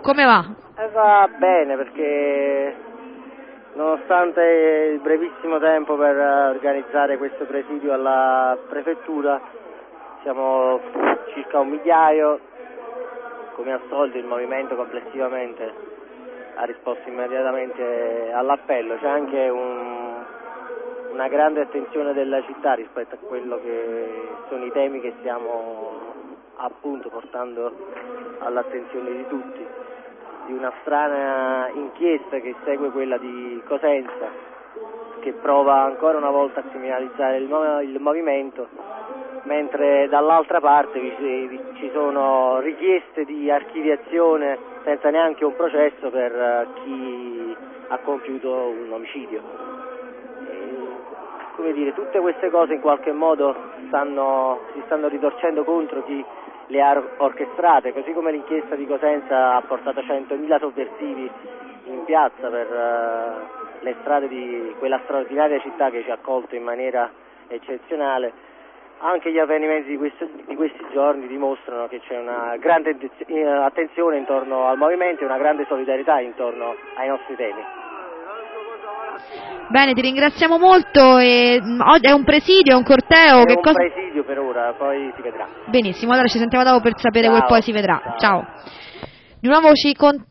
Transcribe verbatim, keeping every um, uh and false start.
Come va? Eh, va bene, perché nonostante il brevissimo tempo per organizzare questo presidio alla prefettura, siamo circa un migliaio. Come al solito il movimento complessivamente ha risposto immediatamente all'appello. C'è anche un, una grande attenzione della città rispetto a quello che sono i temi che stiamo appunto portando all'attenzione di tutti, di una strana inchiesta che segue quella di Cosenza, che prova ancora una volta a criminalizzare il, il movimento, mentre dall'altra parte vi, vi, ci sono richieste di archiviazione senza neanche un processo per chi ha compiuto un omicidio. E, come dire, tutte queste cose in qualche modo stanno, si stanno ritorcendo contro chi le ha orchestrate, così come l'inchiesta di Cosenza ha portato centomila sovversivi in piazza per uh, le strade di quella straordinaria città che ci ha accolto in maniera eccezionale. Anche gli avvenimenti di, questo, di questi giorni dimostrano che c'è una grande attenzione intorno al movimento e una grande solidarietà intorno ai nostri temi. Bene, ti ringraziamo molto. E, oggi è un presidio, è un corteo? È che un cosa... presidio per ora, poi si vedrà. Benissimo, allora ci sentiamo dopo per sapere Ciao. quel poi si vedrà. Ciao. Ciao. Di nuovo ci con...